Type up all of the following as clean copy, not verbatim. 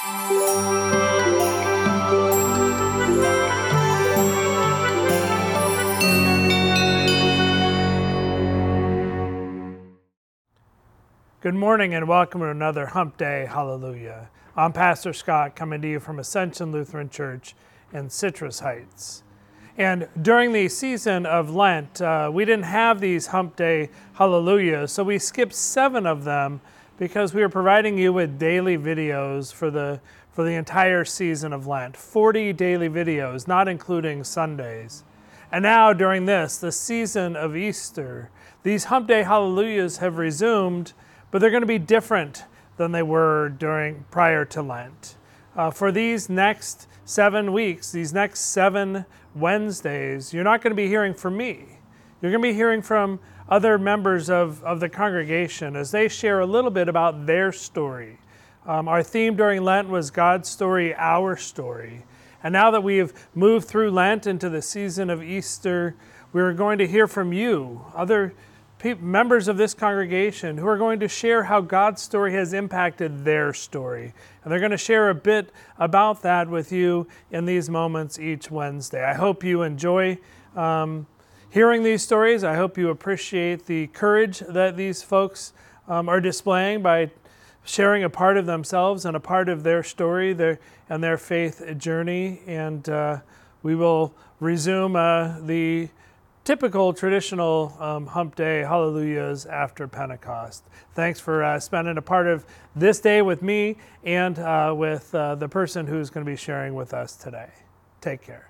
Good morning and welcome to another Hump Day Hallelujah. I'm Pastor Scott coming to you from Ascension Lutheran Church in Citrus Heights. And during the season of Lent, we didn't have these Hump Day Hallelujahs, so we skipped 7 of them because we are providing you with daily videos for the entire season of Lent. 40 daily videos, not including Sundays. And now during the season of Easter, these Hump Day Hallelujahs have resumed, but they're going to be different than they were prior to Lent. For these next 7 weeks, these next 7 Wednesdays, you're not going to be hearing from me. You're going to be hearing from other members of the congregation as they share a little bit about their story. Our theme during Lent was God's story, our story. And now that we have moved through Lent into the season of Easter, we're going to hear from you, other members of this congregation who are going to share how God's story has impacted their story. And they're going to share a bit about that with you in these moments each Wednesday. I hope you enjoy hearing these stories. I hope you appreciate the courage that these folks are displaying by sharing a part of themselves and a part of their story and their faith journey. And we will resume the typical traditional Hump Day Hallelujahs after Pentecost. Thanks for spending a part of this day with me and with the person who's going to be sharing with us today. Take care.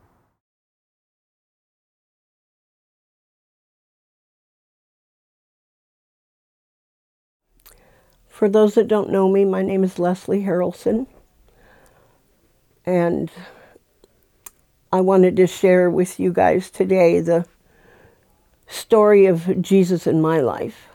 For those that don't know me, my name is Leslie Harrelson, and I wanted to share with you guys today the story of Jesus in my life,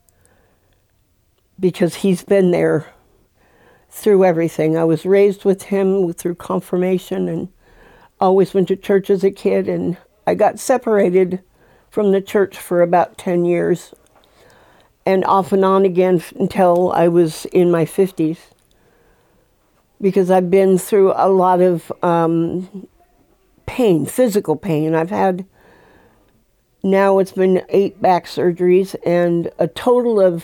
because he's been there through everything. I was raised with him through confirmation and always went to church as a kid, and I got separated from the church for about 10 years and off and on again until I was in my 50s, because I've been through a lot of pain, physical pain. Now it's been 8 back surgeries and a total of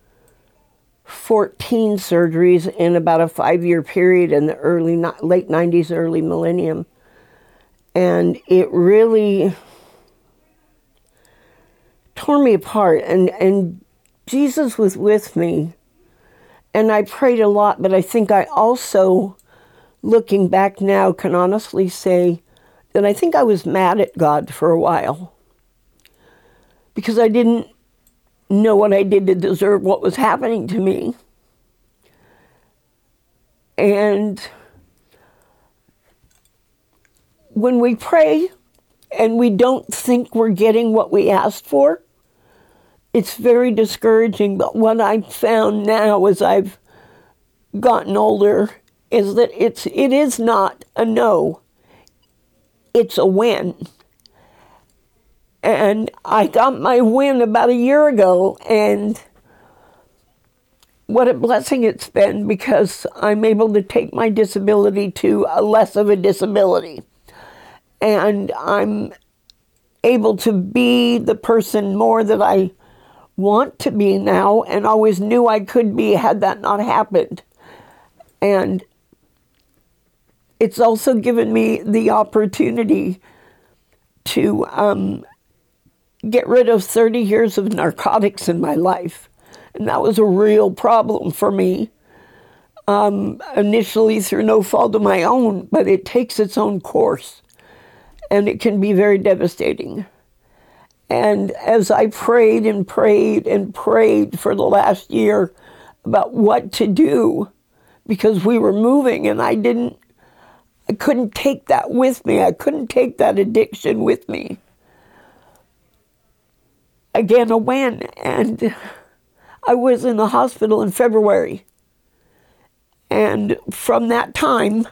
14 surgeries in about a 5-year period in the late 90s, early millennium. And it really tore me apart. And Jesus was with me. And I prayed a lot, but I think I also, looking back now, can honestly say that I think I was mad at God for a while, because I didn't know what I did to deserve what was happening to me. And when we pray and we don't think we're getting what we asked for, it's very discouraging. But what I've found now as I've gotten older is that it is not a no. It's a win. And I got my win about a year ago, and what a blessing it's been, because I'm able to take my disability to a less of a disability. And I'm able to be the person more that I want to be now, and always knew I could be had that not happened. And it's also given me the opportunity to get rid of 30 years of narcotics in my life. And that was a real problem for me, initially through no fault of my own, but it takes its own course, and it can be very devastating. And as I prayed and prayed and prayed for the last year about what to do, because we were moving and I couldn't take that with me. I couldn't take that addiction with me. Again, a win. And I was in the hospital in February. And from that time,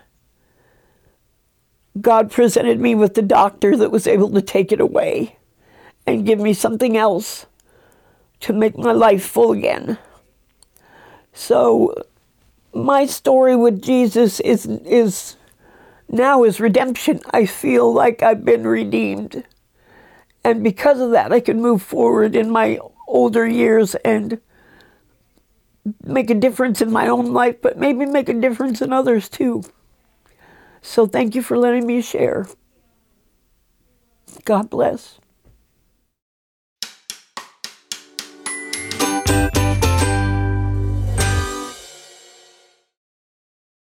God presented me with the doctor that was able to take it away and give me something else to make my life full again. So my story with Jesus is now is redemption. I feel like I've been redeemed. And because of that, I can move forward in my older years and make a difference in my own life, but maybe make a difference in others too. So thank you for letting me share. God bless.